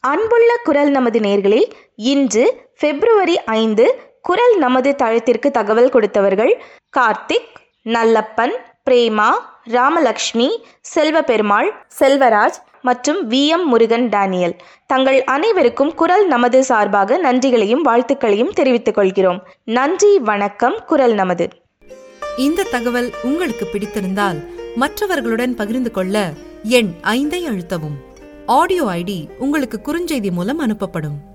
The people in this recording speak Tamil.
அன்புள்ள குரல் நமது நேயர்களில் இன்று பிப்ரவரி 5 குரல் நமது தளத்திற்கு தகவல் கொடுத்தவர்கள் கார்த்திக், நல்லப்பன், பிரேமா, ராமலக்ஷ்மி, செல்வபெருமாள், செல்வராஜ் மற்றும் VM முருகன் டேனியல். தங்கள் அனைவருக்கும் குரல் நமது சார்பாக நன்றிகளையும் வாழ்த்துக்களையும் தெரிவித்துக் கொள்கிறோம். நன்றி, வணக்கம். குரல் நமது. இந்த தகவல் உங்களுக்கு பிடித்திருந்தால் மற்றவர்களுடன் பகிர்ந்து கொள்ள எண் 5 அழுத்தவும். ஆடியோ ஐடி உங்களுக்கு குறுஞ்செய்தி மூலம் அனுப்பப்படும்.